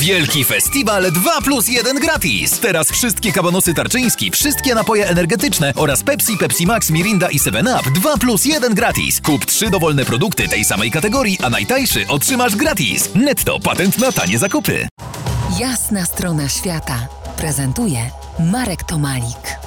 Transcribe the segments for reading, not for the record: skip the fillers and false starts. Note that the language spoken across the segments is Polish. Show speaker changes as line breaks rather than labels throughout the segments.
Wielki festiwal 2+1 gratis. Teraz wszystkie kabanosy Tarczyński, wszystkie napoje energetyczne oraz Pepsi, Pepsi Max, Mirinda i 7up 2+1 gratis. Kup 3 dowolne produkty tej samej kategorii, a najtańszy otrzymasz gratis. Netto, patent na tanie zakupy.
Jasna strona świata prezentuje Marek Tomalik.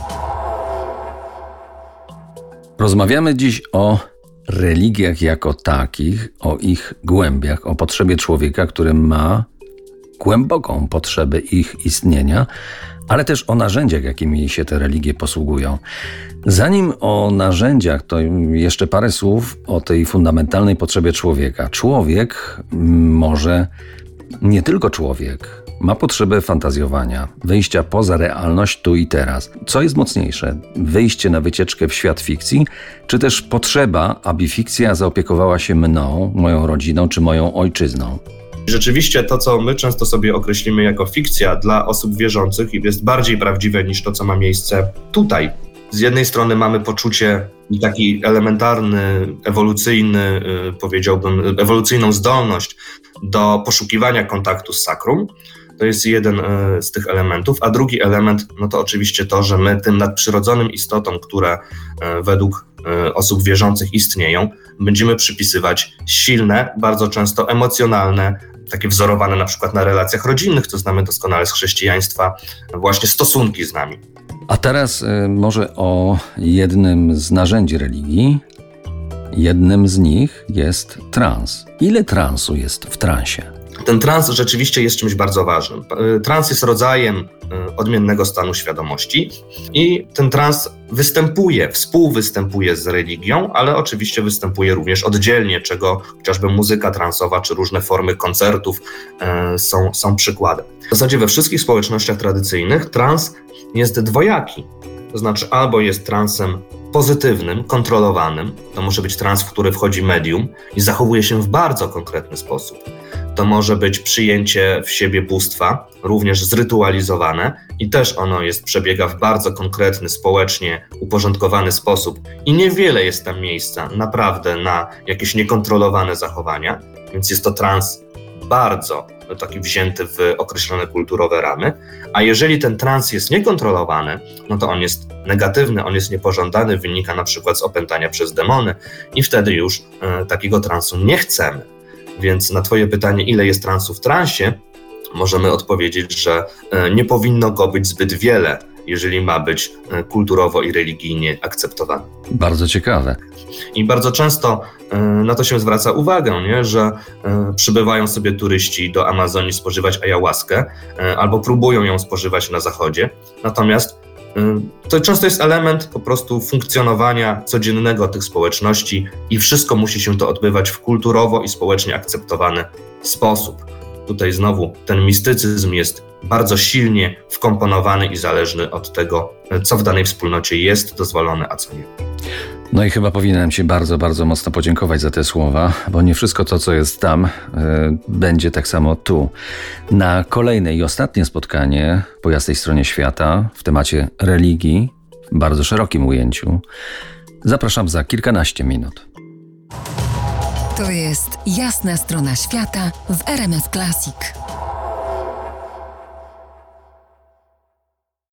Rozmawiamy dziś o religiach jako takich, o ich głębiach, o potrzebie człowieka, który ma głęboką potrzebę ich istnienia, ale też o narzędziach, jakimi się te religie posługują. Zanim o narzędziach, to jeszcze parę słów o tej fundamentalnej potrzebie człowieka. Człowiek może, nie tylko człowiek, ma potrzebę fantazjowania, wyjścia poza realność tu i teraz. Co jest mocniejsze? Wyjście na wycieczkę w świat fikcji, czy też potrzeba, aby fikcja zaopiekowała się mną, moją rodziną czy moją ojczyzną?
Rzeczywiście to, co my często sobie określimy jako fikcja dla osób wierzących, jest bardziej prawdziwe niż to, co ma miejsce tutaj. Z jednej strony mamy poczucie i taki elementarny, ewolucyjny, powiedziałbym, ewolucyjną zdolność do poszukiwania kontaktu z sakrum. To jest jeden z tych elementów, a drugi element, no to oczywiście to, że my tym nadprzyrodzonym istotom, które według osób wierzących istnieją, będziemy przypisywać silne, bardzo często emocjonalne, takie wzorowane na przykład na relacjach rodzinnych, co znamy doskonale z chrześcijaństwa, właśnie stosunki z nami.
A teraz może o jednym z narzędzi religii. Jednym z nich jest trans. Ile transu jest w transie?
Ten trans rzeczywiście jest czymś bardzo ważnym. Trans jest rodzajem odmiennego stanu świadomości i ten trans współwystępuje z religią, ale oczywiście występuje również oddzielnie, czego chociażby muzyka transowa czy różne formy koncertów są przykładem. W zasadzie we wszystkich społecznościach tradycyjnych trans jest dwojaki. To znaczy albo jest transem pozytywnym, kontrolowanym, to może być trans, w który wchodzi medium i zachowuje się w bardzo konkretny sposób. To może być przyjęcie w siebie bóstwa, również zrytualizowane i też ono przebiega w bardzo konkretny, społecznie uporządkowany sposób i niewiele jest tam miejsca naprawdę na jakieś niekontrolowane zachowania, więc jest to trans bardzo taki wzięty w określone kulturowe ramy, a jeżeli ten trans jest niekontrolowany, no to on jest negatywny, on jest niepożądany, wynika na przykład z opętania przez demony i wtedy już takiego transu nie chcemy. Więc na twoje pytanie, ile jest transu w transie, możemy odpowiedzieć, że nie powinno go być zbyt wiele, jeżeli ma być kulturowo i religijnie akceptowany.
Bardzo ciekawe.
I bardzo często na to się zwraca uwagę, nie? Że przybywają sobie turyści do Amazonii spożywać ayahuaskę albo próbują ją spożywać na zachodzie. Natomiast to często jest element po prostu funkcjonowania codziennego tych społeczności i wszystko musi się to odbywać w kulturowo i społecznie akceptowany sposób. Tutaj znowu ten mistycyzm jest bardzo silnie wkomponowany i zależny od tego, co w danej wspólnocie jest dozwolone, a co nie.
No i chyba powinienem Ci bardzo, bardzo mocno podziękować za te słowa, bo nie wszystko to, co jest tam, będzie tak samo tu. Na kolejne i ostatnie spotkanie po jasnej stronie świata w temacie religii, w bardzo szerokim ujęciu, zapraszam za kilkanaście minut.
To jest Jasna strona świata w RMF Classic.